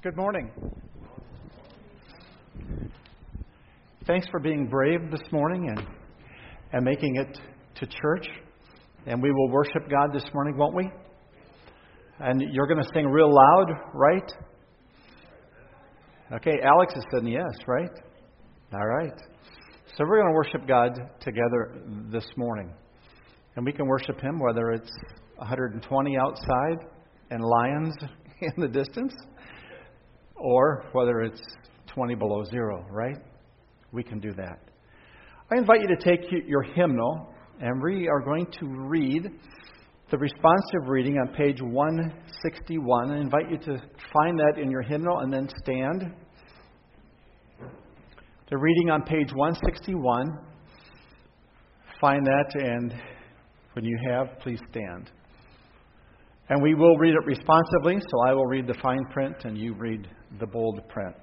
Good morning. Thanks for being brave this morning and making it to church. And we will worship God this morning, won't we? And you're going to sing real loud, right? Okay, Alex is saying yes, right? All right. So we're going to worship God together this morning. And we can worship Him whether it's 120 outside and lions in the distance, or whether it's 20 below zero, right? We can do that. I invite you to take your hymnal, and we are going to read the responsive reading on page 161. I invite you to find that in your hymnal and then stand. The reading on page 161. Find that, and when you have, please stand. And we will read it responsively, so I will read the fine print and you read the bold print.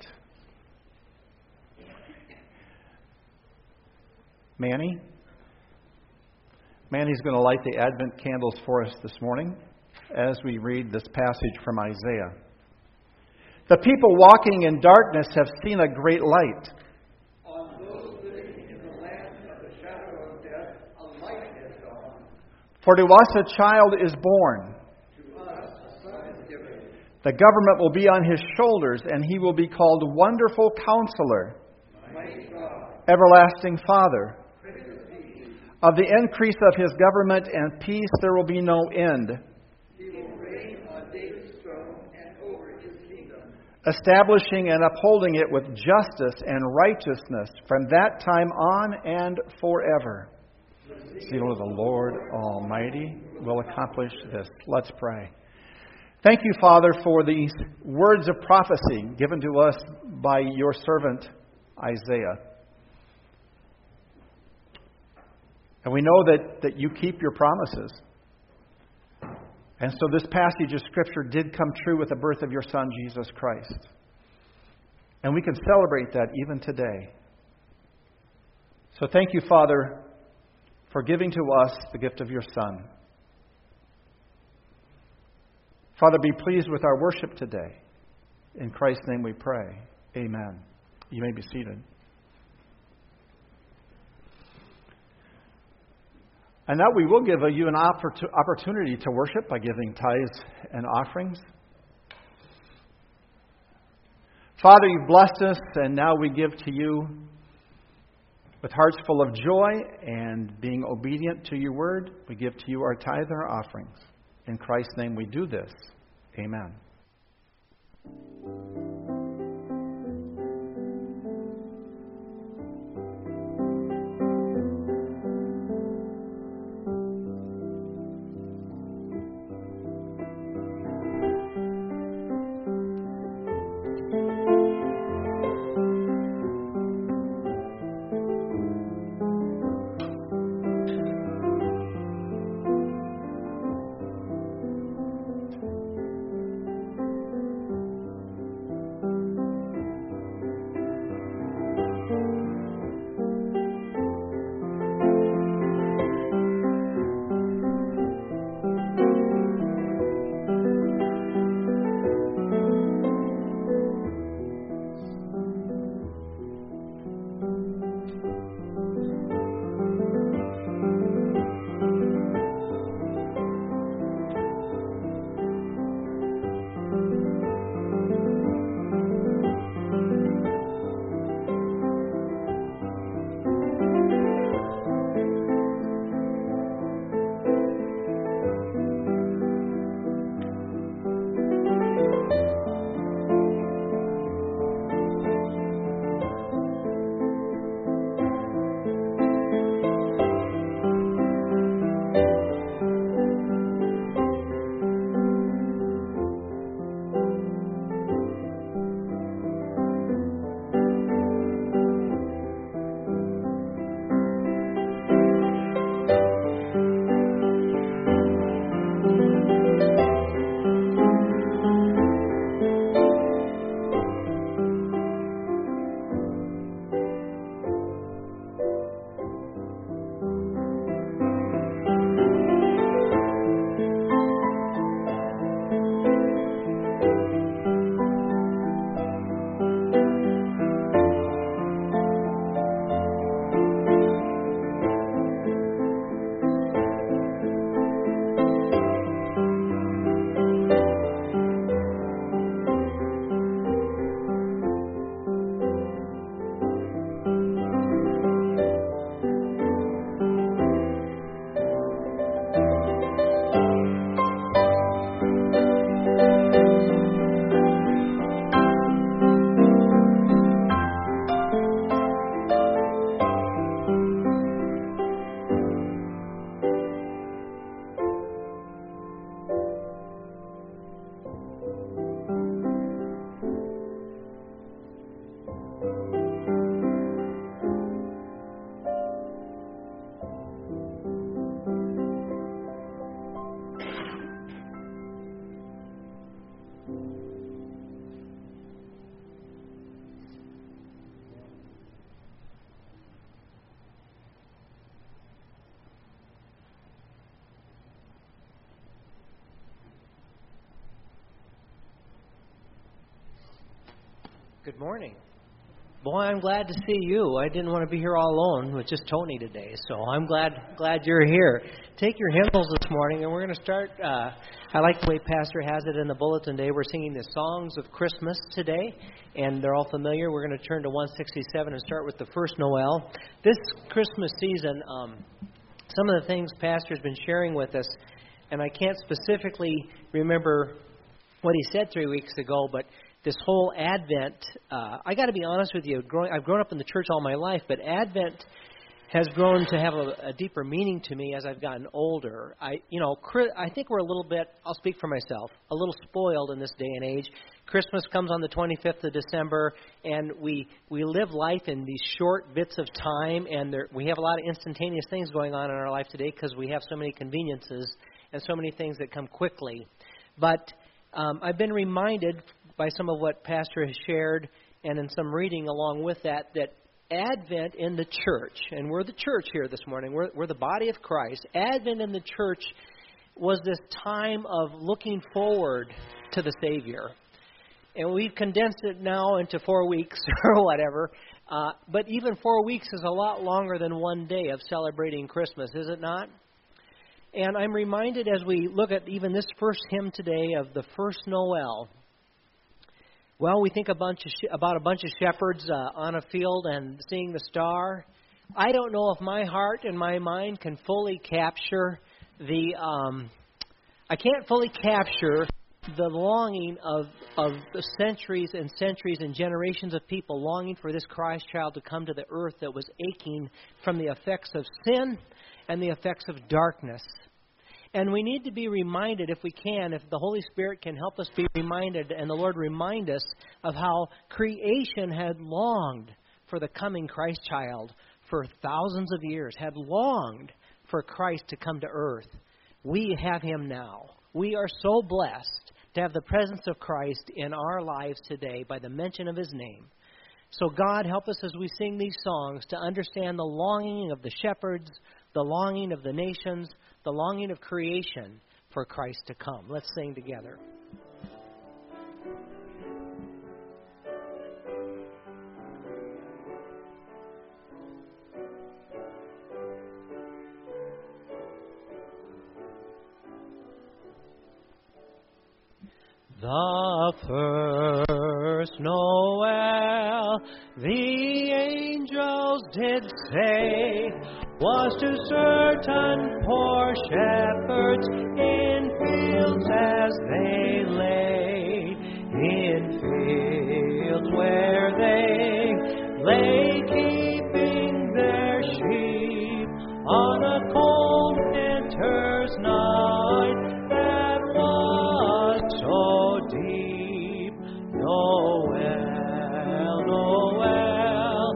Manny's going to light the Advent candles for us this morning as we read this passage from Isaiah. The people walking in darkness have seen a great light. On those living in the land of the shadow of death, a light has dawned. For to us a child is born. To us a son is given. The government will be on his shoulders, and he will be called Wonderful Counselor, Mighty God, Everlasting Father. Prince of Peace. Of the increase of his government and peace there will be no end, He will reign on David's throne and over his kingdom, establishing and upholding it with justice and righteousness from that time on and forever. The seal of the Lord Almighty will accomplish this. Let's pray. Thank you, Father, for these words of prophecy given to us by your servant Isaiah. And we know that you keep your promises. And so this passage of Scripture did come true with the birth of your Son, Jesus Christ. And we can celebrate that even today. So thank you, Father, for giving to us the gift of your Son. Father, be pleased with our worship today. In Christ's name we pray. Amen. You may be seated. And now we will give you an opportunity to worship by giving tithes and offerings. Father, you've blessed us, and now we give to you with hearts full of joy and being obedient to your word. We give to you our tithe and our offerings. In Christ's name we do this. Amen. Good morning. Boy, I'm glad to see you. I didn't want to be here all alone with just Tony today, so I'm glad you're here. Take your hymnals this morning, and we're going to start. I like the way Pastor has it in the bulletin today. We're singing the songs of Christmas today, and they're all familiar. We're going to turn to 167 and start with the first Noel. This Christmas season, some of the things Pastor's been sharing with us, and I can't specifically remember what he said 3 weeks ago, but this whole Advent, I got to be honest with you, I've grown up in the church all my life, but Advent has grown to have a deeper meaning to me as I've gotten older. I think we're a little bit, I'll speak for myself, a little spoiled in this day and age. Christmas comes on the 25th of December, and we live life in these short bits of time, and we have a lot of instantaneous things going on in our life today because we have so many conveniences and so many things that come quickly. But I've been reminded by some of what Pastor has shared and in some reading along with that Advent in the church, and we're the church here this morning, we're the body of Christ. Advent in the church was this time of looking forward to the Savior. And we've condensed it now into 4 weeks or whatever, but even 4 weeks is a lot longer than one day of celebrating Christmas, is it not? And I'm reminded as we look at even this first hymn today of the first Noel. Well, we think about a bunch of shepherds on a field and seeing the star. I don't know if my heart and my mind can fully capture I can't fully capture the longing of the centuries and centuries and generations of people longing for this Christ child to come to the earth that was aching from the effects of sin and the effects of darkness. And we need to be reminded, if we can, if the Holy Spirit can help us be reminded, and the Lord remind us of how creation had longed for the coming Christ child for thousands of years, had longed for Christ to come to earth. We have Him now. We are so blessed to have the presence of Christ in our lives today by the mention of His name. So God, help us as we sing these songs to understand the longing of the shepherds, the longing of the nations, the longing of creation for Christ to come. Let's sing together. The first Noel, the angels did say, was to certain poor shepherds in fields as they lay, in fields where they lay keeping their sheep on a cold winter's night that was so deep. Noel, Noel,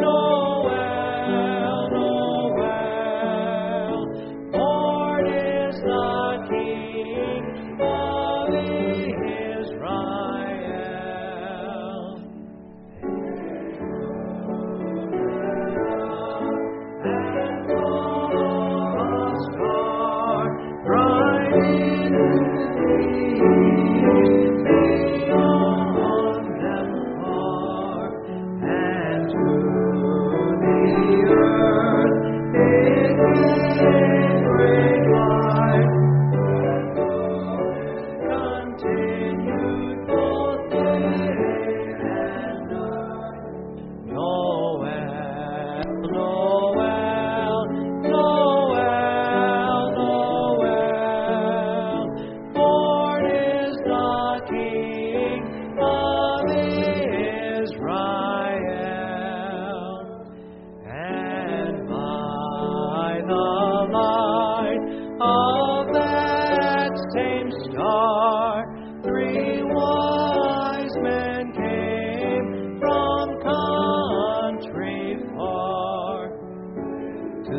Noel, Noel, born is the King of Israel. And a star bright in the east, beyond them far, and to the earth it gave great light, continued both day and night. Noel, Noel, Noel, Noel, born is the King of Israel. And by the light of that same star, 3 wise men came from country far to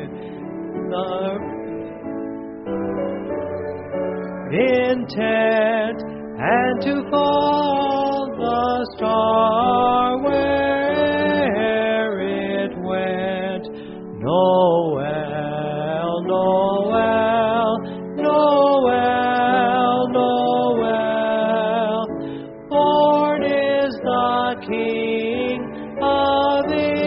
the intent and to follow the star where it went. Noel, Noel, Noel, Noel, born is the King of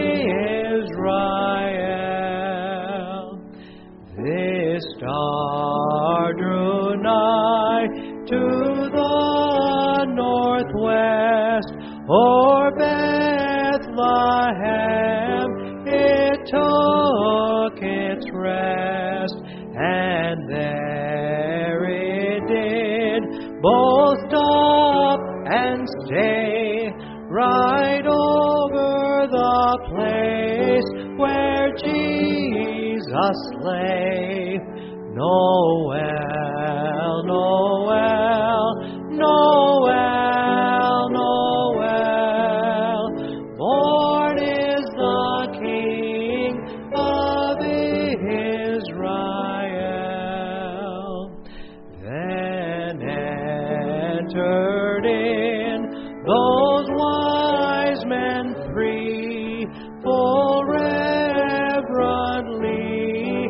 Israel. This star drew nigh to the northwest, o'er Bethlehem it took its rest, and there it did both stop and stay, right over the place where Jesus lay. Noel, Noel, Noel, Noel, born is the King of Israel. Then entered in those wise men three, full reverently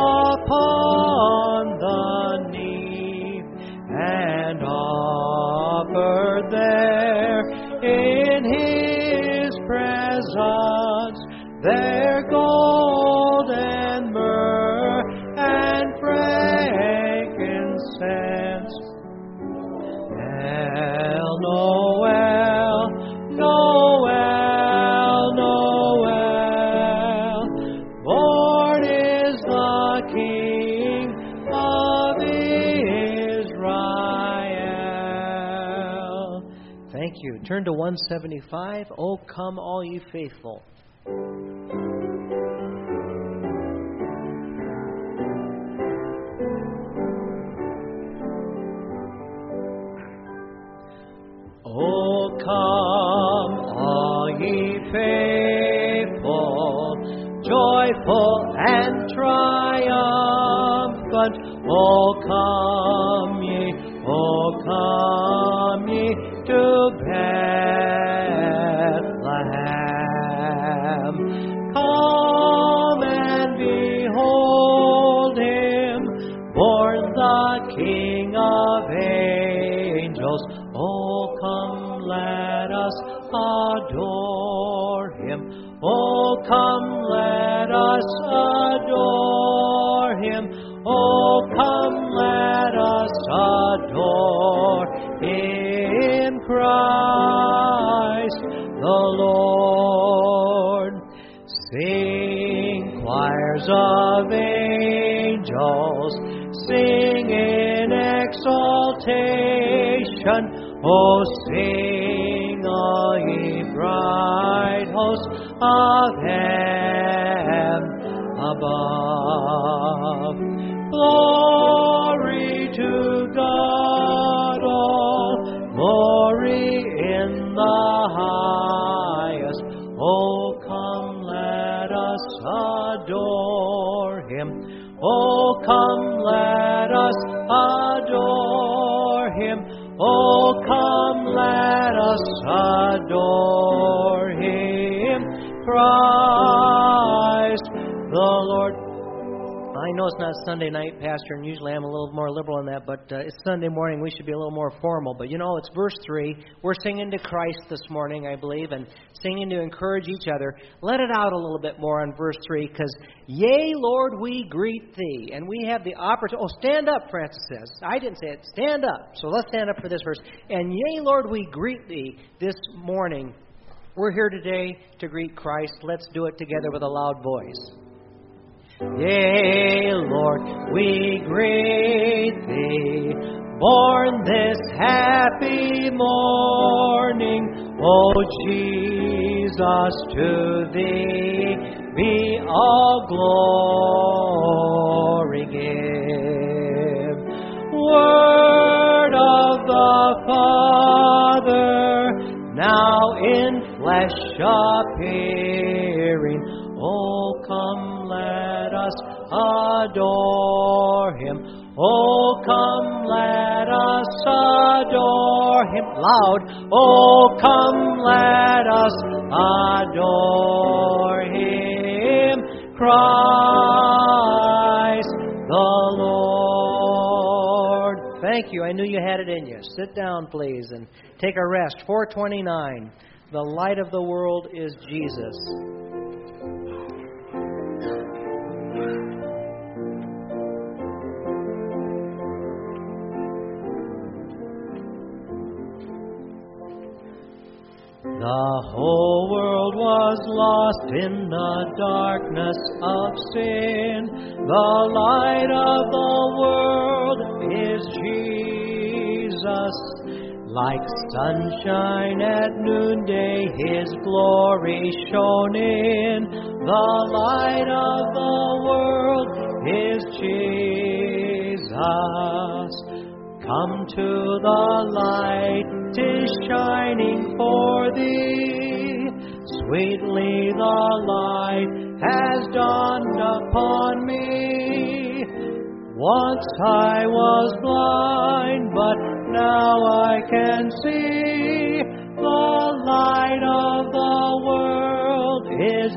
upon the knee, and offered there in His presence their gold and myrrh and frankincense. Noel, Noel, Noel, born is the King of Israel. Thank you. Turn to 175. Oh, come all ye faithful. Oh, come, all ye faithful, joyful and triumphant. Oh, come ye to Bethlehem. Come and behold Him, born the King of angels. Oh, come, let us adore Him. Oh, come, let us adore Him. Oh, come, let us adore in Christ the Lord. Sing, choirs of angels, sing in exaltation. Oh, sing, all ye bright hosts of heaven above. Glory to God, all glory in the highest. Oh, come, let us adore Him. Oh, come, let us adore Him. Oh, come, let us adore Him, Christ the Lord. I know it's not Sunday night, Pastor, and usually I'm a little more liberal in that, but it's Sunday morning. We should be a little more formal. But you know, it's verse 3. We're singing to Christ this morning, I believe, and singing to encourage each other. Let it out a little bit more on verse 3, because, yea, Lord, we greet Thee. And we have the opportunity. Oh, stand up, Francis says. I didn't say it. Stand up. So let's stand up for this verse. And, yea, Lord, we greet Thee this morning. We're here today to greet Christ. Let's do it together with a loud voice. Yea, Lord, we greet Thee, born this happy morning. O Jesus, to Thee be all glory give. Word of the Father, now in flesh appearing. Oh, come, let us adore Him. Oh, come, let us adore Him. Loud. Oh, come, let us adore Him. Christ the Lord. Thank you. I knew you had it in you. Sit down, please, and take a rest. 429. The light of the world is Jesus. The whole world was lost in the darkness of sin. The light of the world is Jesus. Like sunshine at noonday, His glory shone in. The light of the world is Jesus. Come to the light, 'tis shining for thee. Sweetly the light has dawned upon me. Once I was blind, but now I can see. The light of the world is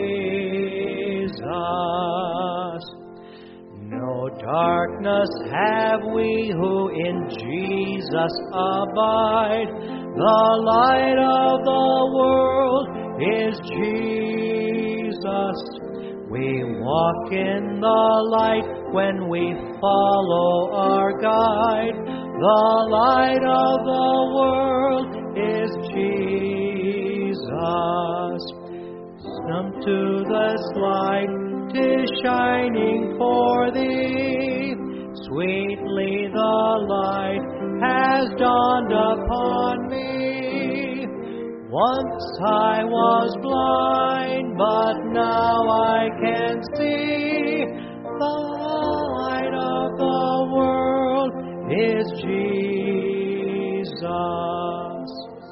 Jesus. No darkness have we who in Jesus abide. The light of the world is Jesus. We walk in the light when we follow our guide. The light of the world is Jesus. Come to this light, 'tis shining for thee. Sweetly the light has dawned upon me. Once I was blind, but now I can see. The light of the world is Jesus.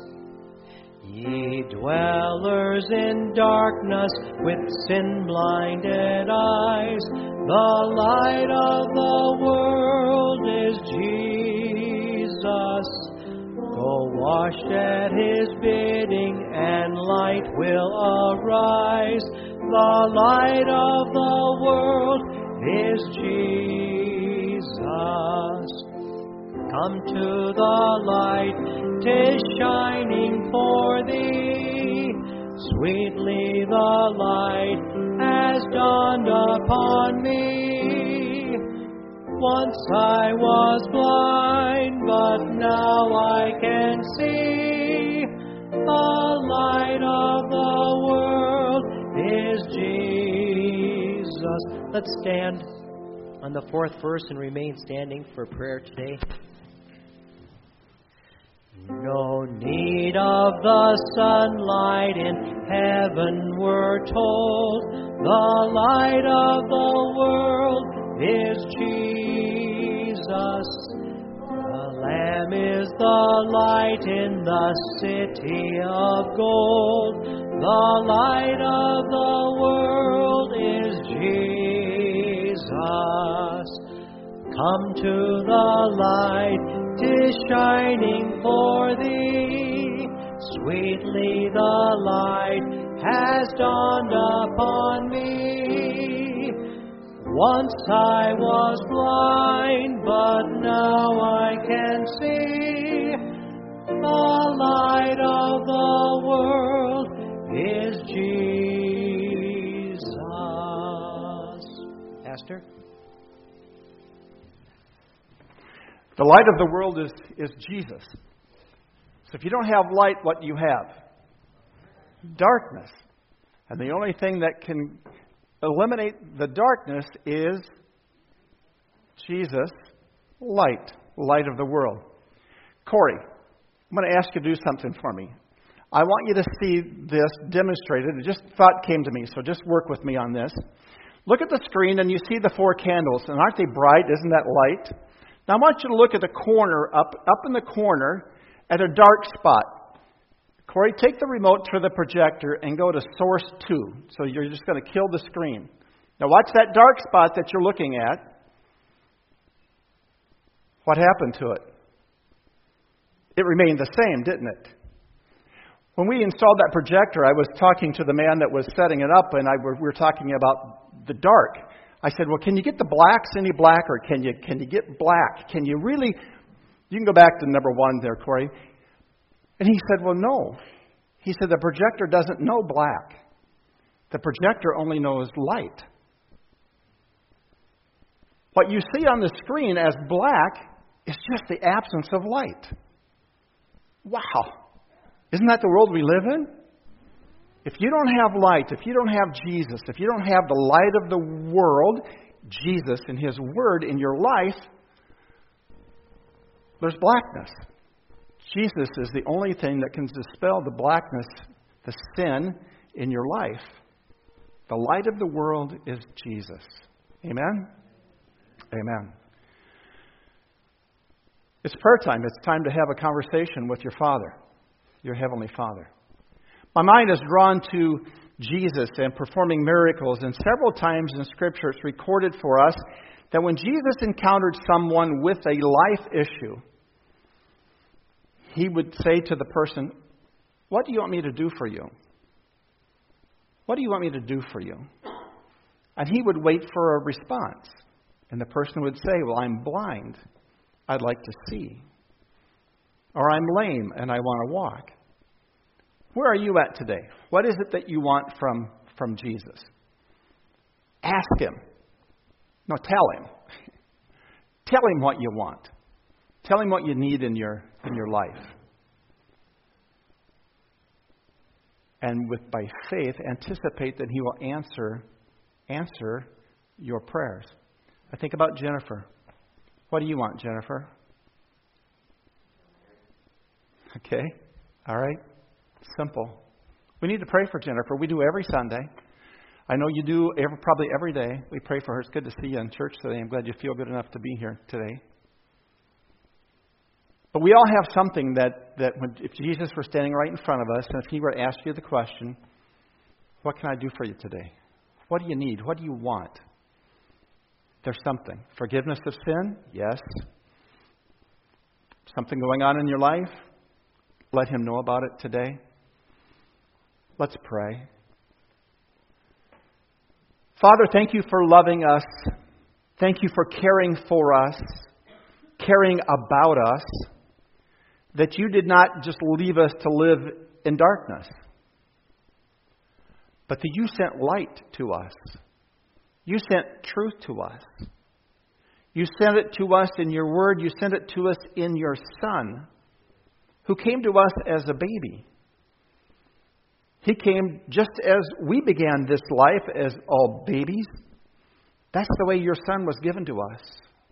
Ye dwellers in darkness with sin-blinded eyes, the light of the world is Jesus. Go wash at His bidding and light will arise. The light of the world is Jesus. Come to the light, 'tis shining for thee. Sweetly the light has dawned upon me. Once I was blind, but now I can see. The light of the world is Jesus. Let's stand on the fourth verse and remain standing for prayer today. No need of the sunlight in heaven, we're told. The light of the world is Jesus. The Lamb is the light in the city of gold. The light of the world is Jesus. Come to the light, 'tis shining for thee. Sweetly the light has dawned upon me. Once I was blind, but now I can see. The light of the world is Jesus. Pastor? The light of the world is Jesus. So if you don't have light, what do you have? Darkness. And the only thing that can eliminate the darkness is Jesus, light of the world. Corey, I'm going to ask you to do something for me. I want you to see this demonstrated. It just thought came to me, so just work with me on this. Look at the screen and you see the 4 candles, and aren't they bright? Isn't that light? Now I want you to look at the corner, up in the corner, at a dark spot. Corey, take the remote to the projector and go to source 2. So you're just going to kill the screen. Now watch that dark spot that you're looking at. What happened to it? It remained the same, didn't it? When we installed that projector, I was talking to the man that was setting it up, and we were talking about the dark. I said, well, can you get the blacks any blacker? Can you get black? Can you really... You can go back to number 1 there, Corey. And he said, well, no. He said the projector doesn't know black. The projector only knows light. What you see on the screen as black is just the absence of light. Wow. Isn't that the world we live in? If you don't have light, if you don't have Jesus, if you don't have the light of the world, Jesus and His Word in your life, there's blackness. Jesus is the only thing that can dispel the blackness, the sin in your life. The light of the world is Jesus. Amen? Amen. It's prayer time. It's time to have a conversation with your Father, your Heavenly Father. My mind is drawn to Jesus and performing miracles, and several times in Scripture it's recorded for us that when Jesus encountered someone with a life issue, He would say to the person, "What do you want me to do for you? What do you want me to do for you?" And He would wait for a response. And the person would say, "Well, I'm blind. I'd like to see." Or, "I'm lame and I want to walk." Where are you at today? What is it that you want from Jesus? Ask Him. No, tell Him. Tell Him what you want. Tell Him what you need in your life. And by faith, anticipate that He will answer your prayers. I think about Jennifer. What do you want, Jennifer? Okay. All right. Simple. We need to pray for Jennifer. We do every Sunday. I know you do probably every day. We pray for her. It's good to see you in church today. I'm glad you feel good enough to be here today. But we all have something that if Jesus were standing right in front of us, and if He were to ask you the question, "What can I do for you today? What do you need? What do you want?" There's something. Forgiveness of sin? Yes. Something going on in your life? Let Him know about it today. Let's pray. Father, thank You for loving us. Thank You for caring for us, caring about us, that You did not just leave us to live in darkness, but that You sent light to us. You sent truth to us. You sent it to us in Your Word. You sent it to us in Your Son, who came to us as a baby. He came just as we began this life as all babies. That's the way Your Son was given to us.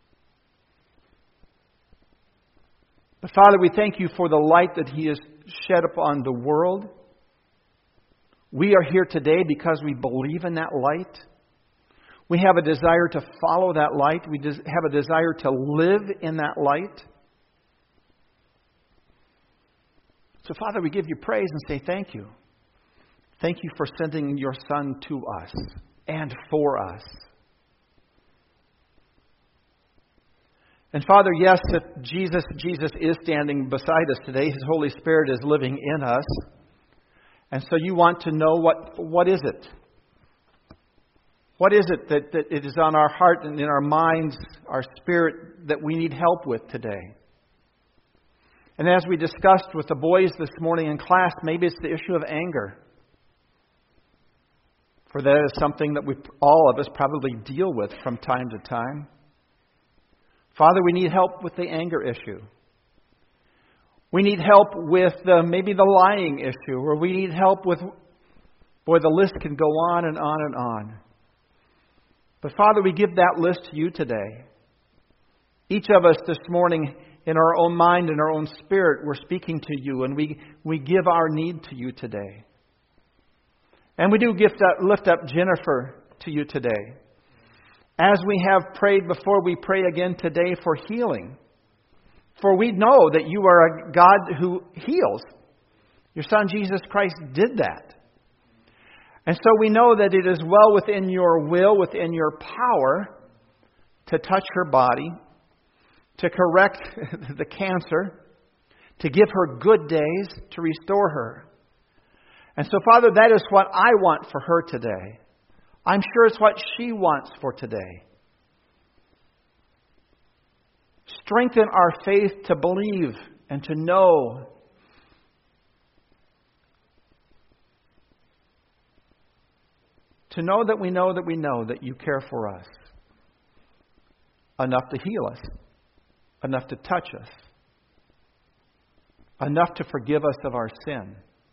But Father, we thank You for the light that He has shed upon the world. We are here today because we believe in that light. We have a desire to follow that light. We have a desire to live in that light. So, Father, we give You praise and say thank You. Thank You for sending Your Son to us and for us. And Father, yes, if Jesus is standing beside us today. His Holy Spirit is living in us. And so You want to know what is it? What is it that it is on our heart and in our minds, our spirit, that we need help with today? And as we discussed with the boys this morning in class, maybe it's the issue of anger. For that is something that all of us probably deal with from time to time. Father, we need help with the anger issue. We need help with maybe the lying issue, or we need help with, boy, the list can go on and on and on. But Father, we give that list to You today. Each of us this morning, in our own mind and our own spirit, we're speaking to You, and we give our need to You today. And we do lift up Jennifer to You today. As we have prayed before, we pray again today for healing. For we know that You are a God who heals. Your Son Jesus Christ did that. And so we know that it is well within Your will, within Your power, to touch her body, to correct the cancer, to give her good days, to restore her. And so, Father, that is what I want for her today. I'm sure it's what she wants for today. Strengthen our faith to believe and to know to know that we know that we know that you care for us enough to heal us, enough to touch us, enough to forgive us of our sin.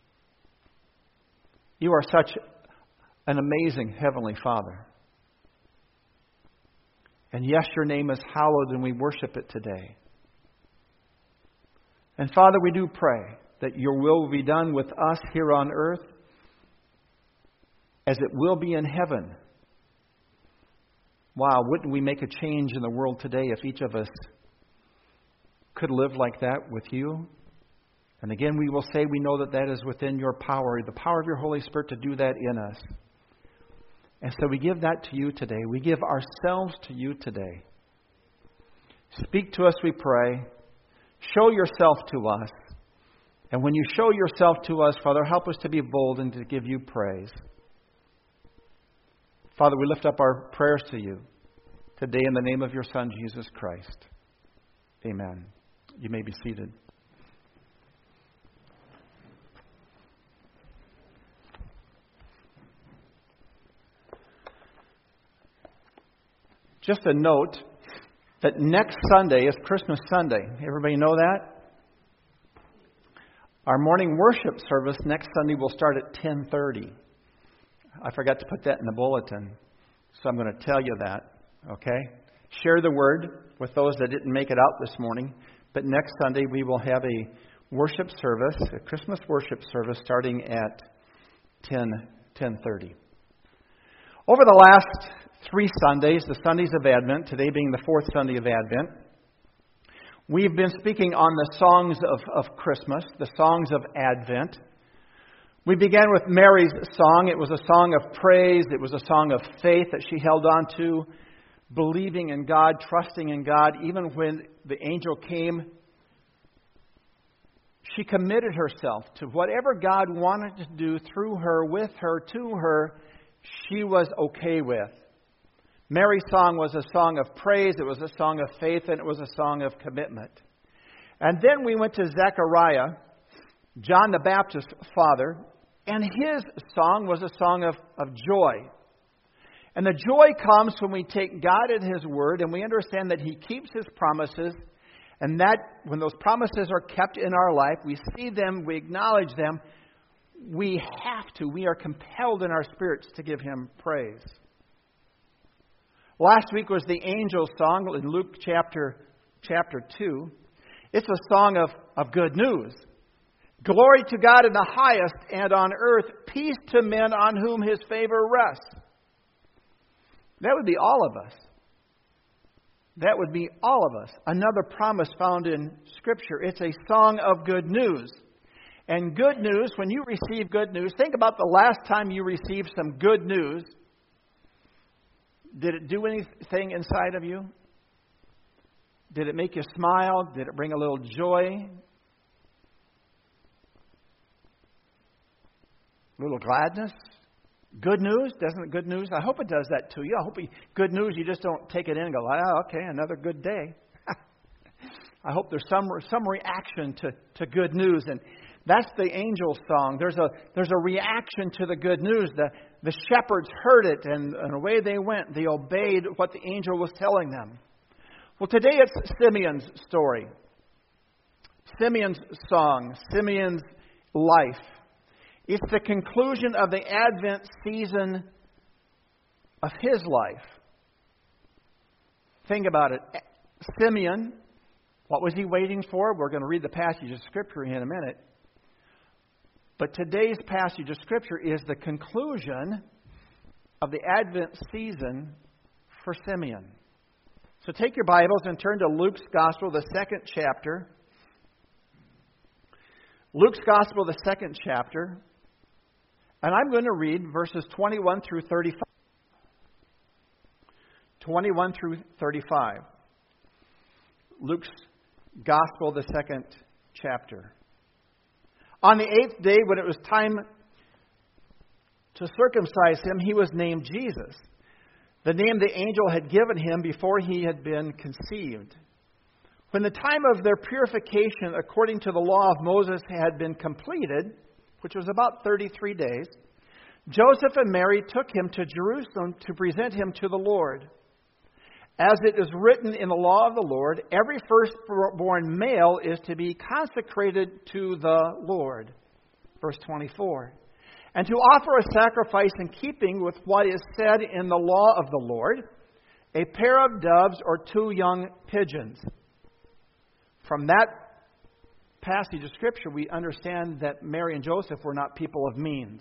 You are such an amazing Heavenly Father. And yes, your name is hallowed and we worship it today. And Father, we do pray that your will be done with us here on earth as it will be in heaven. Wow, wouldn't we make a change in the world today if each of us could live like that with you? And again, we will say we know that that is within your power, the power of your Holy Spirit to do that in us. And so we give that to you today. We give ourselves to you today. Speak to us, we pray. Show yourself to us. And when you show yourself to us, Father, help us to be bold and to give you praise. Father, we lift up our prayers to you today in the name of your Son, Jesus Christ. Amen. You may be seated. Just a note that next Sunday is Christmas Sunday. Everybody know that? Our morning worship service next Sunday will start at 10:30. I forgot to put that in the bulletin, so I'm going to tell you that, okay? Share the word with those that didn't make it out this morning. But next Sunday we will have a worship service, a Christmas worship service, starting at 10:30. Over the last 3 Sundays, the Sundays of Advent, today being the 4th Sunday of Advent, we've been speaking on the songs of Christmas, the songs of Advent. We began with Mary's song. It was a song of praise. It was a song of faith that she held on to, believing in God, trusting in God. Even when the angel came, she committed herself to whatever God wanted to do through her, with her, to her, she was okay with. Mary's song was a song of praise, it was a song of faith, and it was a song of commitment. And then we went to Zechariah, John the Baptist's father, and his song was a song of joy. And the joy comes when we take God at His word and we understand that He keeps His promises, and that when those promises are kept in our life, we see them, we acknowledge them, we are compelled in our spirits to give Him praise. Last week was the angel's song in Luke chapter 2. It's a song of good news. Glory to God in the highest, and on earth peace to men on whom His favor rests. That would be all of us. That would be all of us. Another promise found in Scripture. It's a song of good news. And good news, when you receive good news, think about the last time you received some good news. Did it do anything inside of you? Did it make you smile? Did it bring a little joy? A little gladness? Good news? Doesn't good news? I hope it does that to you. I hope good news, you just don't take it in and go, oh, okay, another good day. I hope there's some reaction to good news. And that's the angel's song. There's a reaction to the good news. The shepherds heard it, and away they went. They obeyed what the angel was telling them. Well, today it's Simeon's story. Simeon's song. Simeon's life. It's the conclusion of the Advent season of his life. Think about it. Simeon, what was he waiting for? We're going to read the passage of Scripture in a minute. But today's passage of Scripture is the conclusion of the Advent season for Simeon. So take your Bibles and turn to Luke's Gospel, the 2nd chapter. Luke's Gospel, the 2nd chapter. And I'm going to read verses 21 through 35. 21 through 35. Luke's Gospel, the 2nd chapter. On the 8th day, when it was time to circumcise him, he was named Jesus, the name the angel had given him before he had been conceived. When the time of their purification, according to the law of Moses, had been completed, which was about 33 days, Joseph and Mary took him to Jerusalem to present him to the Lord. As it is written in the law of the Lord, every firstborn male is to be consecrated to the Lord. Verse 24. And to offer a sacrifice in keeping with what is said in the law of the Lord, a pair of doves or 2 young pigeons. From that passage of Scripture, we understand that Mary and Joseph were not people of means.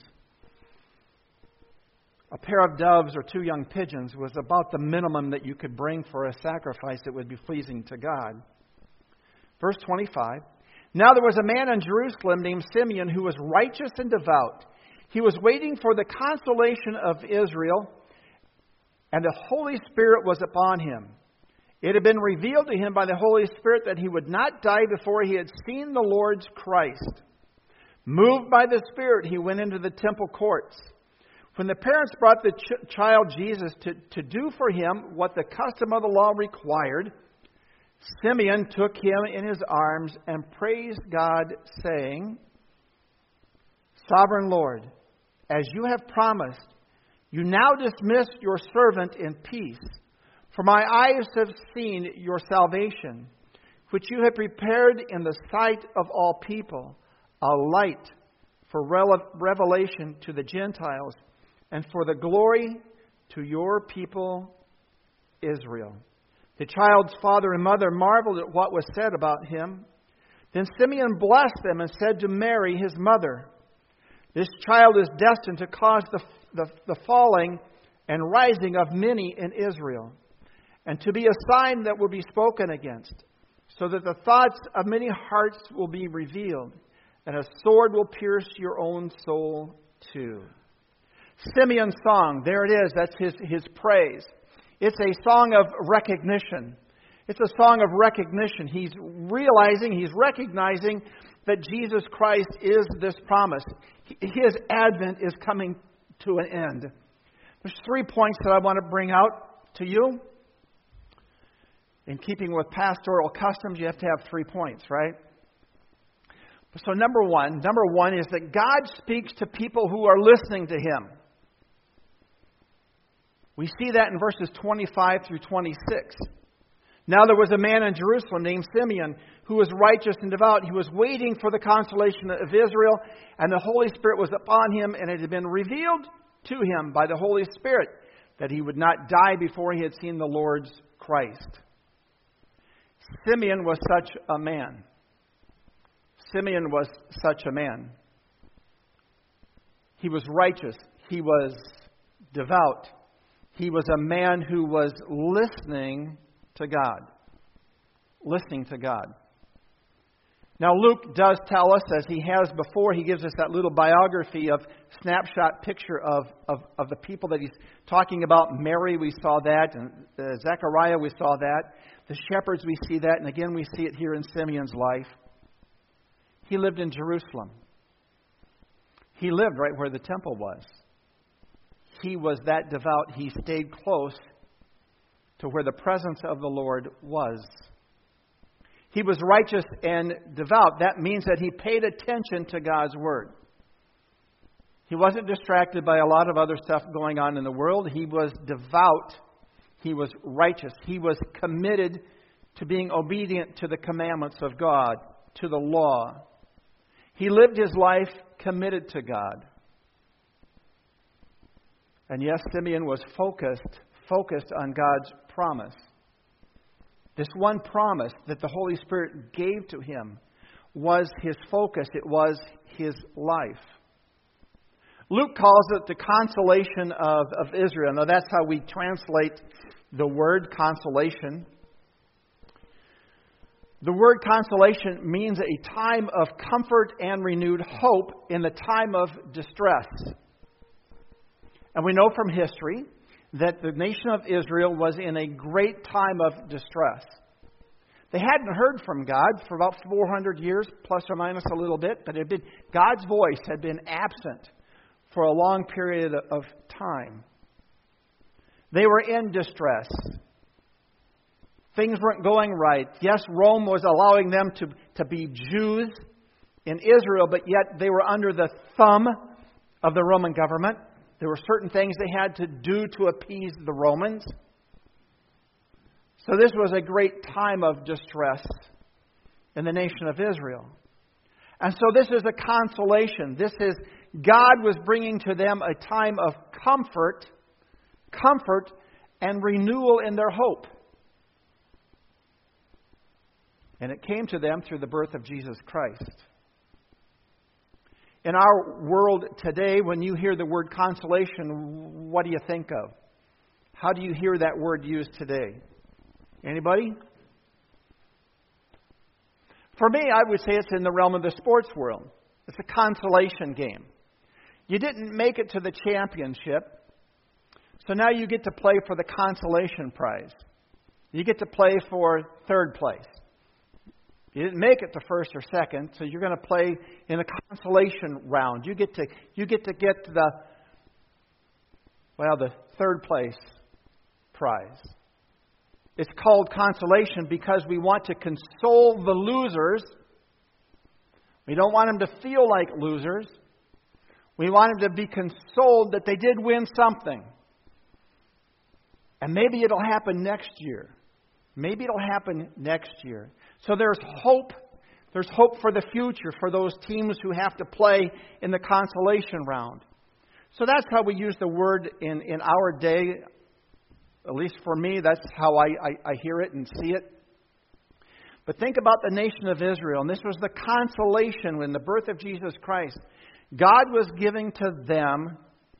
A pair of doves or 2 young pigeons was about the minimum that you could bring for a sacrifice that would be pleasing to God. Verse 25. Now there was a man in Jerusalem named Simeon who was righteous and devout. He was waiting for the consolation of Israel, and the Holy Spirit was upon him. It had been revealed to him by the Holy Spirit that he would not die before he had seen the Lord's Christ. Moved by the Spirit, he went into the temple courts. When the parents brought the child Jesus to do for him what the custom of the law required, Simeon took him in his arms and praised God, saying, Sovereign Lord, as you have promised, you now dismiss your servant in peace. For my eyes have seen your salvation, which you have prepared in the sight of all people, a light for revelation to the Gentiles, and for the glory to your people Israel. The child's father and mother marveled at what was said about him. Then Simeon blessed them and said to Mary, his mother, This child is destined to cause the falling and rising of many in Israel, and to be a sign that will be spoken against, so that the thoughts of many hearts will be revealed, and a sword will pierce your own soul too. Simeon's song, there it is, that's his praise. It's a song of recognition. It's a song of recognition. He's recognizing that Jesus Christ is this promise. His advent is coming to an end. There's 3 points that I want to bring out to you. In keeping with pastoral customs, you have to have 3 points, right? So number one is that God speaks to people who are listening to Him. We see that in verses 25 through 26. Now there was a man in Jerusalem named Simeon who was righteous and devout. He was waiting for the consolation of Israel, and the Holy Spirit was upon him, and it had been revealed to him by the Holy Spirit that he would not die before he had seen the Lord's Christ. Simeon was such a man. Simeon was such a man. He was righteous. He was devout. He was a man who was listening to God. Listening to God. Now Luke does tell us, as he has before, he gives us that little biography of snapshot picture of the people that he's talking about. Mary, we saw that, and Zechariah, we saw that. The shepherds, we see that, and again we see it here in Simeon's life. He lived in Jerusalem. He lived right where the temple was. He was that devout. He stayed close to where the presence of the Lord was. He was righteous and devout. That means that he paid attention to God's Word. He wasn't distracted by a lot of other stuff going on in the world. He was devout. He was righteous. He was committed to being obedient to the commandments of God, to the law. He lived his life committed to God. And yes, Simeon was focused on God's promise. This one promise that the Holy Spirit gave to him was his focus. It was his life. Luke calls it the consolation of Israel. Now that's how we translate the word consolation. The word consolation means a time of comfort and renewed hope in the time of distress. And we know from history that the nation of Israel was in a great time of distress. They hadn't heard from God for about 400 years, plus or minus a little bit, but God's voice had been absent for a long period of time. They were in distress. Things weren't going right. Yes, Rome was allowing them to be Jews in Israel, but yet they were under the thumb of the Roman government. There were certain things they had to do to appease the Romans. So this was a great time of distress in the nation of Israel. And so this is a consolation. This is God was bringing to them a time of comfort and renewal in their hope. And it came to them through the birth of Jesus Christ. In our world today, when you hear the word consolation, what do you think of? How do you hear that word used today? Anybody? For me, I would say it's in the realm of the sports world. It's a consolation game. You didn't make it to the championship, so now you get to play for the consolation prize. You get to play for third place. You didn't make it to first or second, so you're going to play in a consolation round. You get to get the third place prize. It's called consolation because we want to console the losers. We don't want them to feel like losers. We want them to be consoled that they did win something. And maybe it'll happen next year. Maybe it'll happen next year. So there's hope. There's hope for the future for those teams who have to play in the consolation round. So that's how we use the word in our day. At least for me, that's how I hear it and see it. But think about the nation of Israel. And this was the consolation when the birth of Jesus Christ. God was giving to them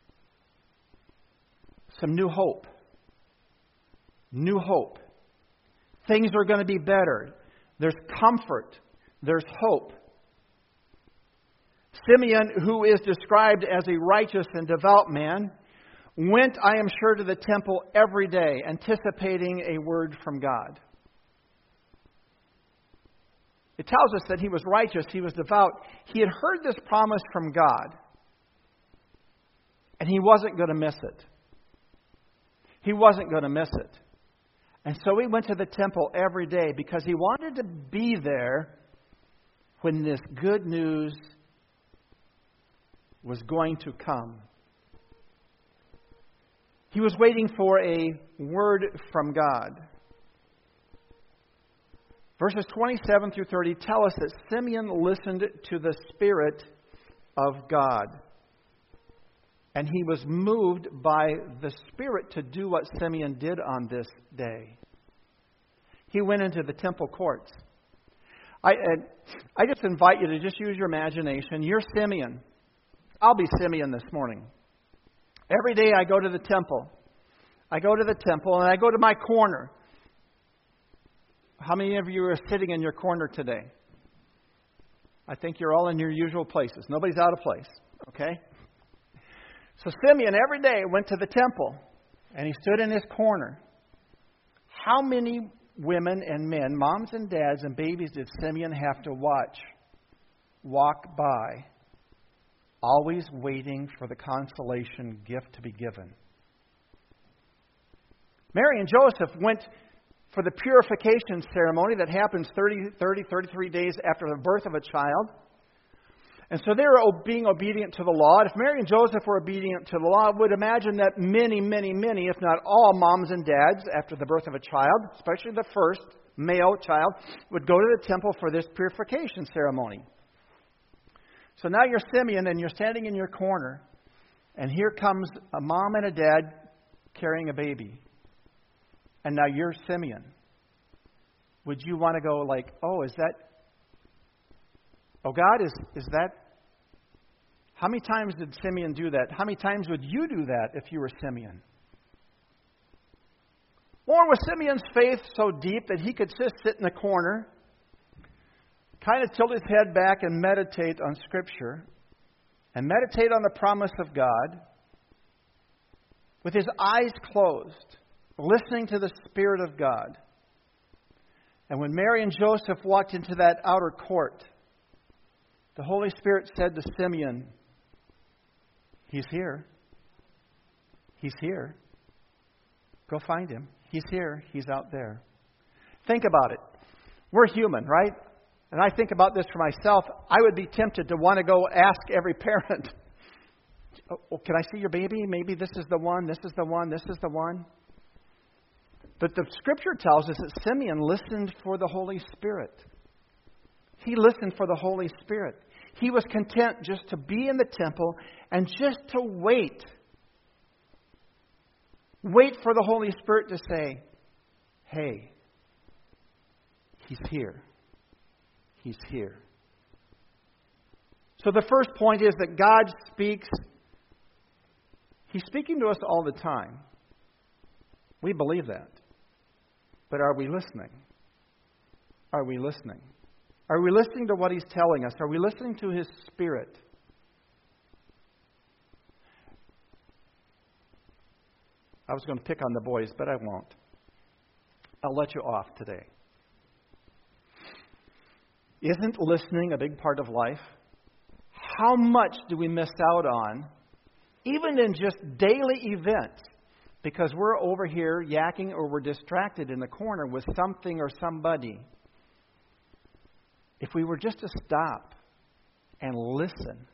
some new hope. New hope. Things are going to be better. There's comfort. There's hope. Simeon, who is described as a righteous and devout man, went, I am sure, to the temple every day, anticipating a word from God. It tells us that he was righteous, he was devout. He had heard this promise from God, and he wasn't going to miss it. He wasn't going to miss it. And so he went to the temple every day because he wanted to be there when this good news was going to come. He was waiting for a word from God. Verses 27 through 30 tell us that Simeon listened to the Spirit of God. And he was moved by the Spirit to do what Simeon did on this day. He went into the temple courts. I just invite you to just use your imagination. You're Simeon. I'll be Simeon this morning. Every day I go to the temple. I go to the temple and I go to my corner. How many of you are sitting in your corner today? I think you're all in your usual places. Nobody's out of place. Okay? So Simeon every day went to the temple and he stood in his corner. How many women and men, moms and dads and babies did Simeon have to walk by, always waiting for the consolation gift to be given? Mary and Joseph went for the purification ceremony that happens 33 days after the birth of a child. And so they were being obedient to the law. If Mary and Joseph were obedient to the law, I would imagine that many, if not all moms and dads, after the birth of a child, especially the first male child, would go to the temple for this purification ceremony. So now you're Simeon and you're standing in your corner, and here comes a mom and a dad carrying a baby. And now you're Simeon. Would you want to go like, oh, is that... Oh, God, is that... How many times did Simeon do that? How many times would you do that if you were Simeon? Or was Simeon's faith so deep that he could just sit in the corner, kind of tilt his head back and meditate on Scripture, and meditate on the promise of God, with his eyes closed, listening to the Spirit of God? And when Mary and Joseph walked into that outer court, the Holy Spirit said to Simeon, He's here. He's here. Go find him. He's here. He's out there. Think about it. We're human, right? And I think about this for myself. I would be tempted to want to go ask every parent, Oh, can I see your baby? Maybe this is the one, this is the one, this is the one. But the Scripture tells us that Simeon listened for the Holy Spirit. He listened for the Holy Spirit. He was content just to be in the temple and just to wait. Wait for the Holy Spirit to say, hey, He's here. He's here. So the first point is that God speaks. He's speaking to us all the time. We believe that. But are we listening? Are we listening? Are we listening to what He's telling us? Are we listening to His Spirit? I was going to pick on the boys, but I won't. I'll let you off today. Isn't listening a big part of life? How much do we miss out on, even in just daily events, because we're over here yakking or we're distracted in the corner with something or somebody? If we were just to stop and listen,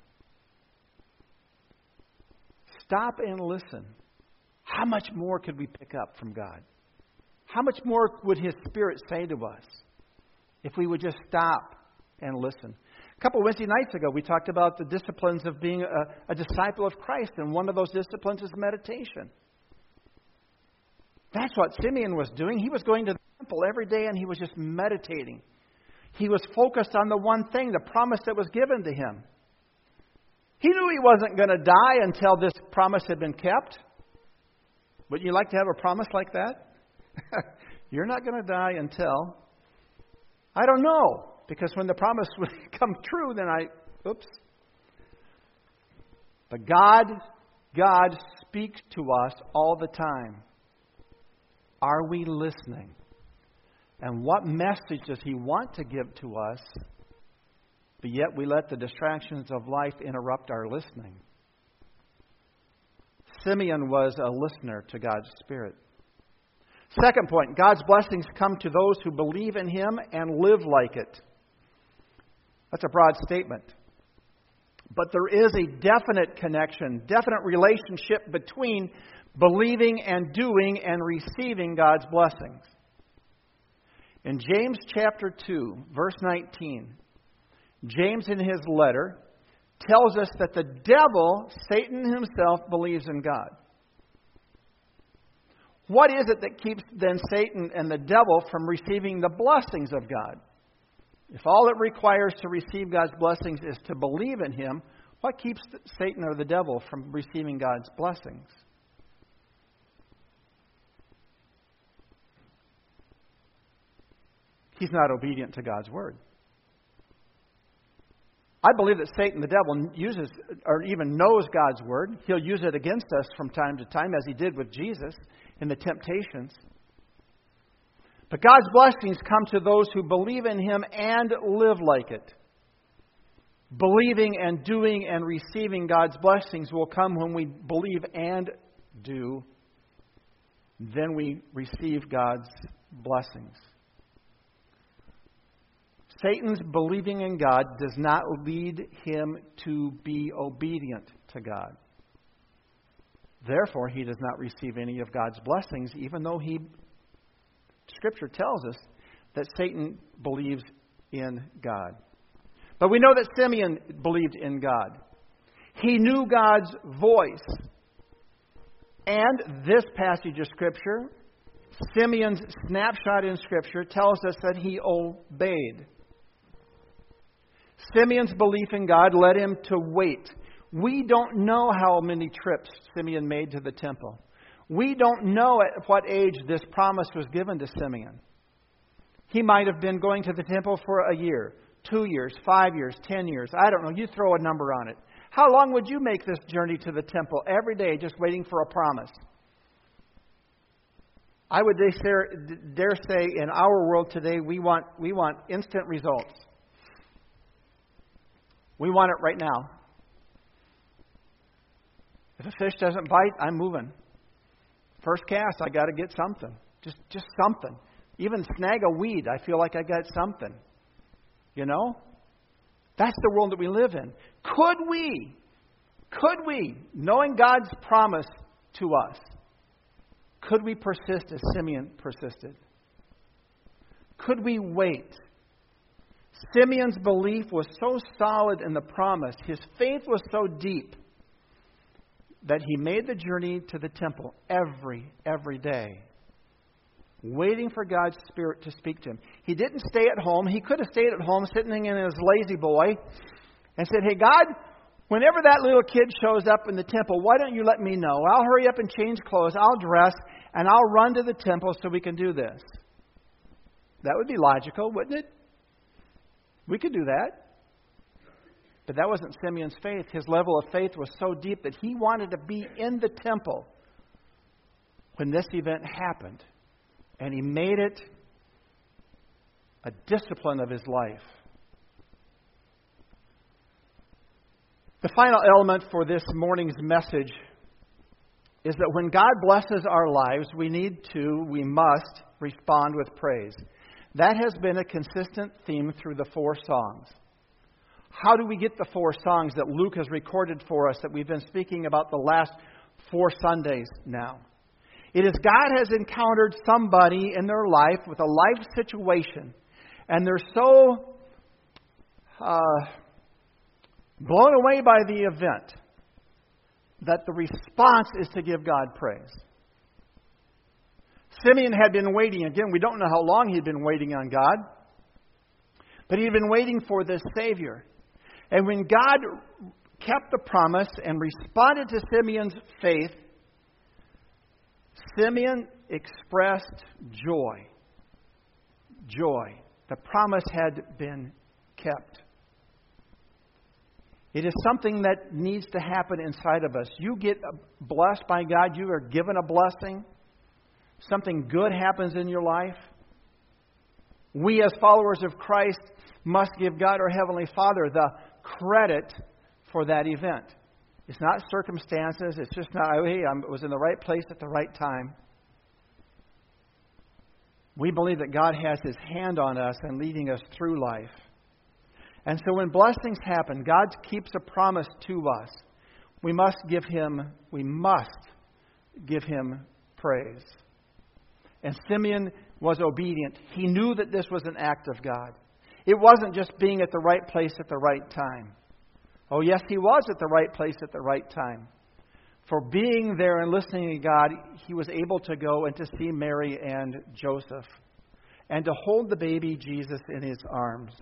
how much more could we pick up from God? How much more would His Spirit say to us if we would just stop and listen? A couple Wednesday nights ago, we talked about the disciplines of being a disciple of Christ, and one of those disciplines is meditation. That's what Simeon was doing. He was going to the temple every day, and he was just meditating. He was focused on the one thing, the promise that was given to him. He knew he wasn't going to die until this promise had been kept. Would you like to have a promise like that? You're not going to die until... I don't know. Because when the promise would come true, then oops. But God speaks to us all the time. Are we listening? And what message does He want to give to us? But yet we let the distractions of life interrupt our listening. Simeon was a listener to God's Spirit. Second point, God's blessings come to those who believe in Him and live like it. That's a broad statement. But there is a definite connection, definite relationship between believing and doing and receiving God's blessings. In James chapter 2, verse 19, James in his letter tells us that the devil, Satan himself, believes in God. What is it that keeps then Satan and the devil from receiving the blessings of God? If all it requires to receive God's blessings is to believe in Him, what keeps Satan or the devil from receiving God's blessings? He's not obedient to God's Word. I believe that Satan, the devil, uses or even knows God's Word. He'll use it against us from time to time, as he did with Jesus in the temptations. But God's blessings come to those who believe in Him and live like it. Believing and doing and receiving God's blessings will come when we believe and do. Then we receive God's blessings. Satan's believing in God does not lead him to be obedient to God. Therefore, he does not receive any of God's blessings, even though Scripture tells us that Satan believes in God. But we know that Simeon believed in God. He knew God's voice. And this passage of Scripture, Simeon's snapshot in Scripture, tells us that he obeyed. Simeon's belief in God led him to wait. We don't know how many trips Simeon made to the temple. We don't know at what age this promise was given to Simeon. He might have been going to the temple for a year, 2 years, 5 years, 10 years. I don't know. You throw a number on it. How long would you make this journey to the temple every day just waiting for a promise? I would dare say in our world today, we want instant results. We want it right now. If a fish doesn't bite, I'm moving. First cast, I got to get something. Just something. Even snag a weed, I feel like I got something. You know? That's the world that we live in. Could we Could we, knowing God's promise to us, could we persist as Simeon persisted? Could we wait? Simeon's belief was so solid in the promise, his faith was so deep, that he made the journey to the temple every day, waiting for God's Spirit to speak to him. He didn't stay at home. He could have stayed at home sitting in his lazy boy and said, hey, God, whenever that little kid shows up in the temple, why don't you let me know? I'll hurry up and change clothes, I'll dress, and I'll run to the temple so we can do this. That would be logical, wouldn't it? We could do that. But that wasn't Simeon's faith. His level of faith was so deep that he wanted to be in the temple when this event happened. And he made it a discipline of his life. The final element for this morning's message is that when God blesses our lives, we must respond with praise. That has been a consistent theme through the 4 songs. How do we get the 4 songs that Luke has recorded for us that we've been speaking about the last 4 Sundays now? It is God has encountered somebody in their life with a life situation, and they're so blown away by the event that the response is to give God praise. Simeon had been waiting. Again, we don't know how long he'd been waiting on God, but he'd been waiting for this Savior. And when God kept the promise and responded to Simeon's faith, Simeon expressed joy. Joy. The promise had been kept. It is something that needs to happen inside of us. You get blessed by God. You are given a blessing. Something good happens in your life. We as followers of Christ must give God our Heavenly Father the credit for that event. It's not circumstances. It's just not, hey, I was in the right place at the right time. We believe that God has His hand on us and leading us through life. And so when blessings happen, God keeps a promise to us. We must give Him praise. And Simeon was obedient. He knew that this was an act of God. It wasn't just being at the right place at the right time. Oh, yes, he was at the right place at the right time. For being there and listening to God, he was able to go and to see Mary and Joseph and to hold the baby Jesus in his arms.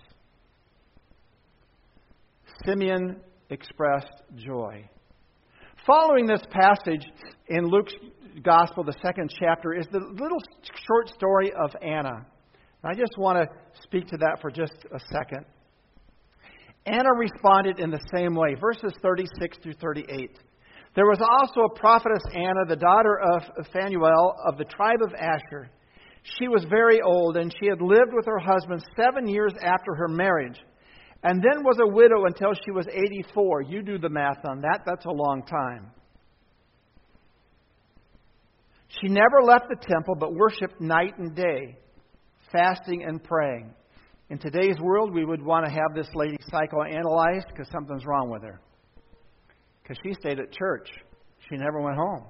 Simeon expressed joy. Following this passage in Luke's Gospel, the 2nd chapter, is the little short story of Anna. I just want to speak to that for just a second. Anna responded in the same way. Verses 36 through 38. There was also a prophetess Anna, the daughter of Phanuel of the tribe of Asher. She was very old, and she had lived with her husband 7 years after her marriage, and then was a widow until she was 84. You do the math on that. That's a long time. She never left the temple, but worshipped night and day, fasting and praying. In today's world, we would want to have this lady psychoanalyzed because something's wrong with her. Because she stayed at church. She never went home.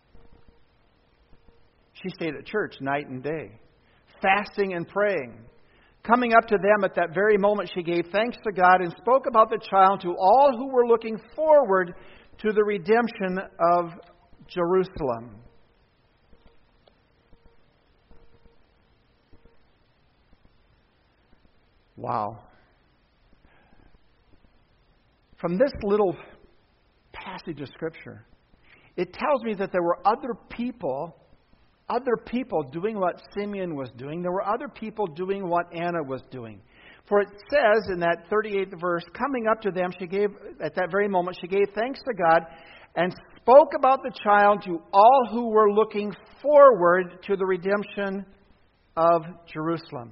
She stayed at church night and day, fasting and praying. Coming up to them at that very moment, she gave thanks to God and spoke about the child to all who were looking forward to the redemption of Jerusalem. Wow. From this little passage of Scripture, it tells me that there were other people doing what Simeon was doing. There were other people doing what Anna was doing. For it says in that 38th verse, coming up to them, at that very moment, she gave thanks to God and spoke about the child to all who were looking forward to the redemption of Jerusalem.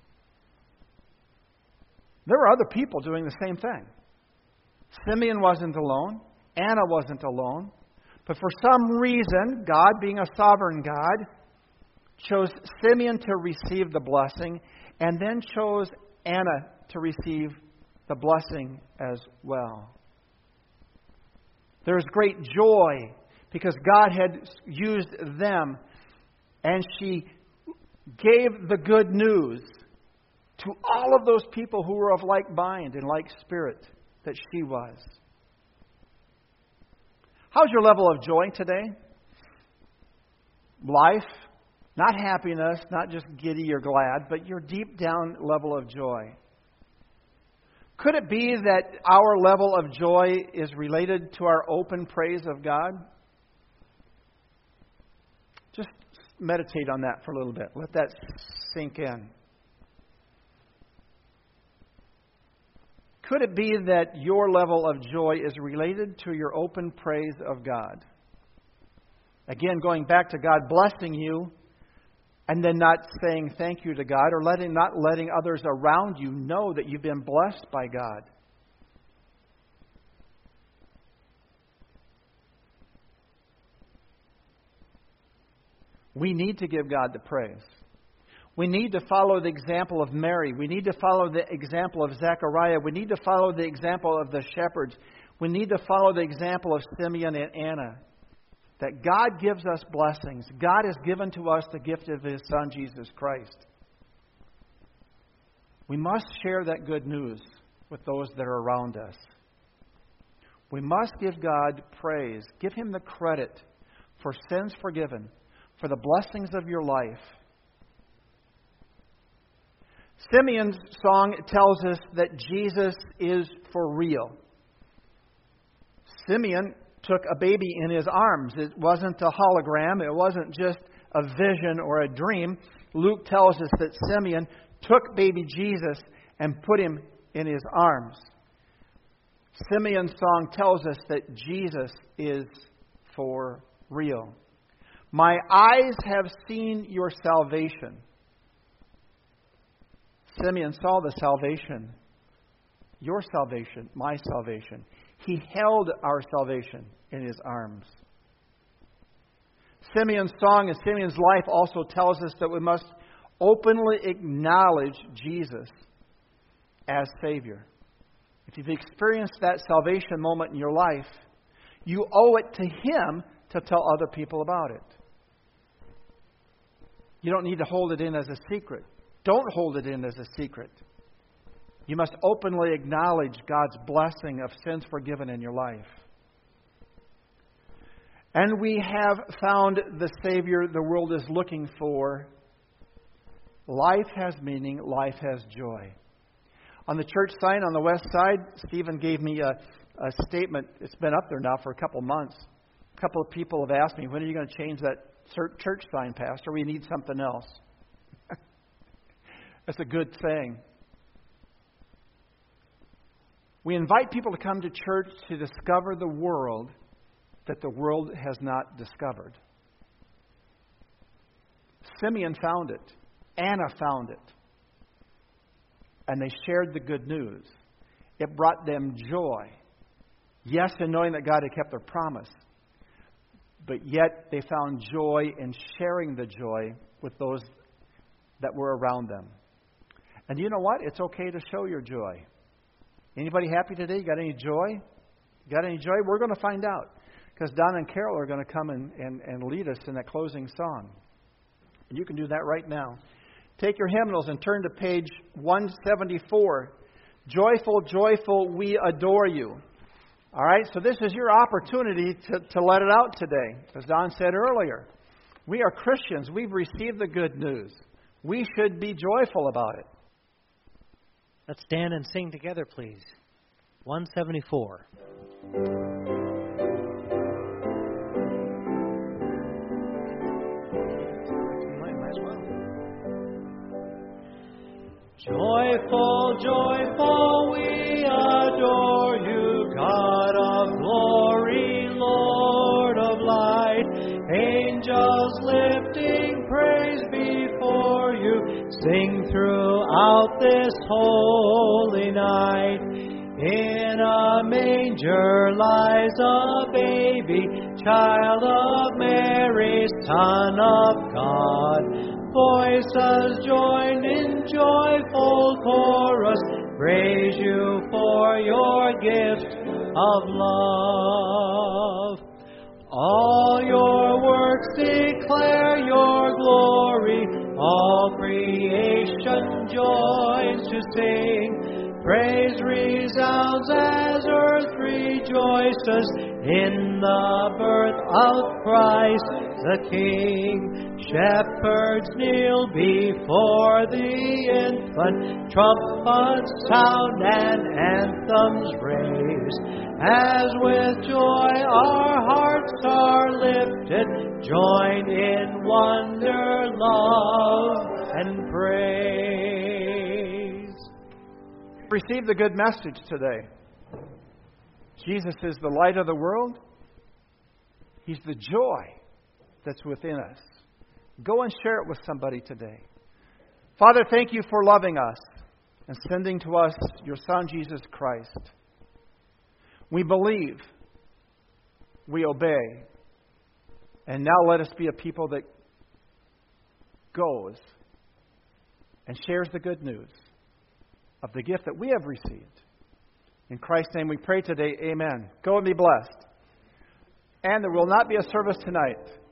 There were other people doing the same thing. Simeon wasn't alone. Anna wasn't alone. But for some reason, God, being a sovereign God, chose Simeon to receive the blessing and then chose Anna to receive the blessing as well. There was great joy because God had used them, and she gave the good news to all of those people who were of like mind and like spirit that she was. How's your level of joy today? Life, not happiness, not just giddy or glad, but your deep down level of joy. Could it be that our level of joy is related to our open praise of God? Just meditate on that for a little bit. Let that sink in. Could it be that your level of joy is related to your open praise of God? Again, going back to God blessing you and then not saying thank you to God, or not letting others around you know that you've been blessed by God. We need to give God the praise. We need to follow the example of Mary. We need to follow the example of Zechariah. We need to follow the example of the shepherds. We need to follow the example of Simeon and Anna. That God gives us blessings. God has given to us the gift of His Son, Jesus Christ. We must share that good news with those that are around us. We must give God praise. Give Him the credit for sins forgiven, for the blessings of your life. Simeon's song tells us that Jesus is for real. Simeon took a baby in his arms. It wasn't a hologram. It wasn't just a vision or a dream. Luke tells us that Simeon took baby Jesus and put him in his arms. Simeon's song tells us that Jesus is for real. My eyes have seen your salvation. Simeon saw the salvation. Your salvation, my salvation. He held our salvation in His arms. Simeon's song and Simeon's life also tells us that we must openly acknowledge Jesus as Savior. If you've experienced that salvation moment in your life, you owe it to Him to tell other people about it. You don't need to hold it in as a secret. Don't hold it in as a secret. You must openly acknowledge God's blessing of sins forgiven in your life. And we have found the Savior the world is looking for. Life has meaning. Life has joy. On the church sign on the west side, Stephen gave me a statement. It's been up there now for a couple months. A couple of people have asked me, when are you going to change that church sign, Pastor? We need something else. That's a good thing. We invite people to come to church to discover the world that the world has not discovered. Simeon found it. Anna found it. And they shared the good news. It brought them joy. Yes, in knowing that God had kept their promise. But yet they found joy in sharing the joy with those that were around them. And you know what? It's okay to show your joy. Anybody happy today? You got any joy? Got any joy? We're going to find out. Because Don and Carol are going to come and lead us in that closing song. And you can do that right now. Take your hymnals and turn to page 174. Joyful, joyful, we adore you. All right, so this is your opportunity to let it out today. As Don said earlier, we are Christians. We've received the good news. We should be joyful about it. Let's stand and sing together, please. 174. Might as well. Joyful, joyful, we adore you, God of glory, Lord of light. Angels lifting praise before you, sing throughout this holy night. In a manger lies a baby, child of Mary, Son of God. Voices join in joyful chorus, praise you for your gift of love. All your works declare your glory. All creation joins to sing. Praise resounds as earth rejoices in the birth of Christ the King. Shepherds kneel before the infant, trumpets sound and anthems raise, as with joy our hearts are lifted, join in wonder, love, and praise. Receive the good message today. Jesus is the light of the world. He's the joy that's within us. Go and share it with somebody today. Father, thank you for loving us and sending to us your Son, Jesus Christ. We believe, we obey, and now let us be a people that goes and shares the good news of the gift that we have received. In Christ's name we pray today, amen. Go and be blessed. And there will not be a service tonight.